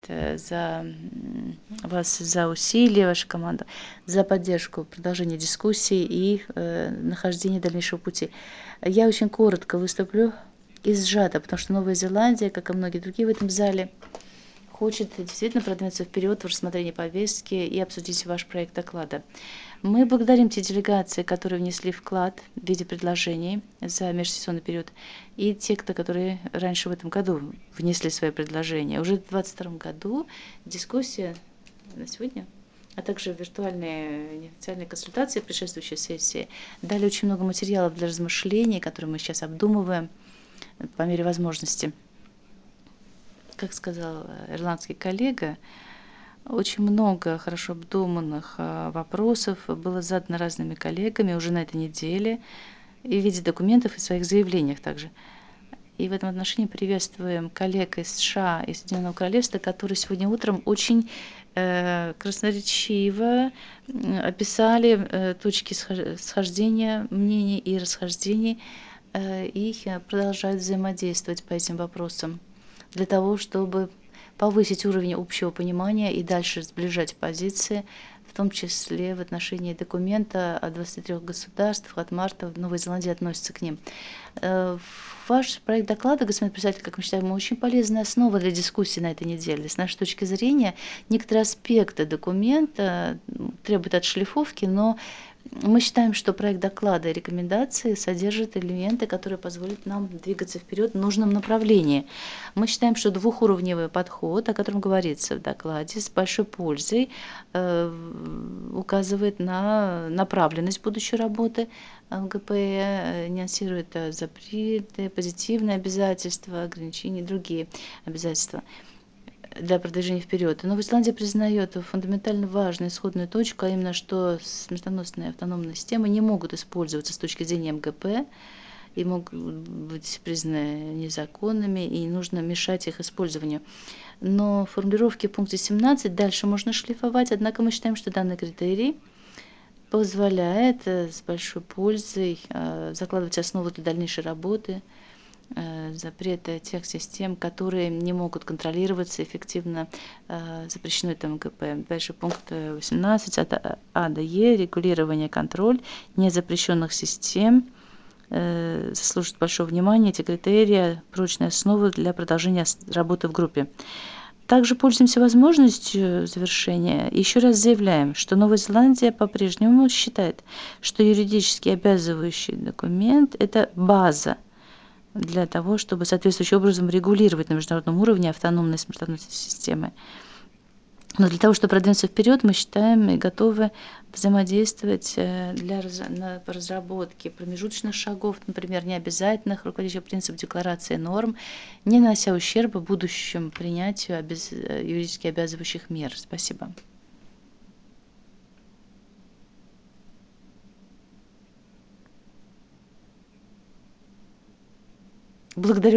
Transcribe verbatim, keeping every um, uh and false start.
э, за м, вас за усилия, вашу команду, за поддержку, продолжение дискуссий и э, нахождение дальнейшего пути. Я очень коротко выступлю и сжато, потому что Новая Зеландия, как и многие другие в этом зале, хочет действительно продвинуться вперед в рассмотрении повестки и обсудить ваш проект доклада. Мы благодарим те делегации, которые внесли вклад в виде предложений за межсессионный период, и те, кто, которые раньше в этом году внесли свои предложения. Уже в две тысячи двадцать втором году дискуссия на сегодня, а также виртуальные неофициальные консультации, предшествующие сессии, дали очень много материалов для размышлений, которые мы сейчас обдумываем по мере возможности. Как сказал ирландский коллега, очень много хорошо обдуманных вопросов было задано разными коллегами уже на этой неделе и в виде документов и своих заявлениях также. И в этом отношении приветствуем коллег из США и Соединенного Королевства, которые сегодня утром очень э, красноречиво описали э, точки схождения мнений и расхождений э, и продолжают взаимодействовать по этим вопросам для того, чтобы повысить уровень общего понимания и дальше сближать позиции, в том числе в отношении документа о двадцати трёх государствах от марта Новая Зеландия относится к ним. Ваш проект доклада, господин председатель, как мы считаем, очень полезная основа для дискуссии на этой неделе. С нашей точки зрения, некоторые аспекты документа требуют отшлифовки, но мы считаем, что проект доклада и рекомендации содержат элементы, которые позволят нам двигаться вперед в нужном направлении. Мы считаем, что двухуровневый подход, о котором говорится в докладе, с большой пользой э, указывает на направленность будущей работы ЛГП, нюансирует запреты, позитивные обязательства, ограничения и другие обязательства для продвижения вперед. Новая Зеландия признает фундаментально важную исходную точку, а именно, что смертоносные автономные системы не могут использоваться с точки зрения МГП и могут быть признаны незаконными, и не нужно мешать их использованию. Но формулировки в пункте семнадцать дальше можно шлифовать, однако мы считаем, что данный критерий позволяет с большой пользой закладывать основу для дальнейшей работы, запрета тех систем, которые не могут контролироваться эффективно, запрещено это МГП. Дальше пункт восемнадцать от А до Е, регулирование, контроль незапрещенных систем, заслуживает большого внимания. Эти критерии – прочная основа для продолжения работы в группе. Также пользуемся возможностью завершения. Еще раз заявляем, что Новая Зеландия по-прежнему считает, что юридически обязывающий документ – это база для того, чтобы соответствующим образом регулировать на международном уровне автономные смертоносные системы. Но для того, чтобы продвинуться вперед, мы считаем и готовы взаимодействовать для разработки промежуточных шагов, например, необязательных руководящих принципов декларации норм, не нанося ущерба будущему принятию обяз... юридически обязывающих мер. Спасибо. Благодарю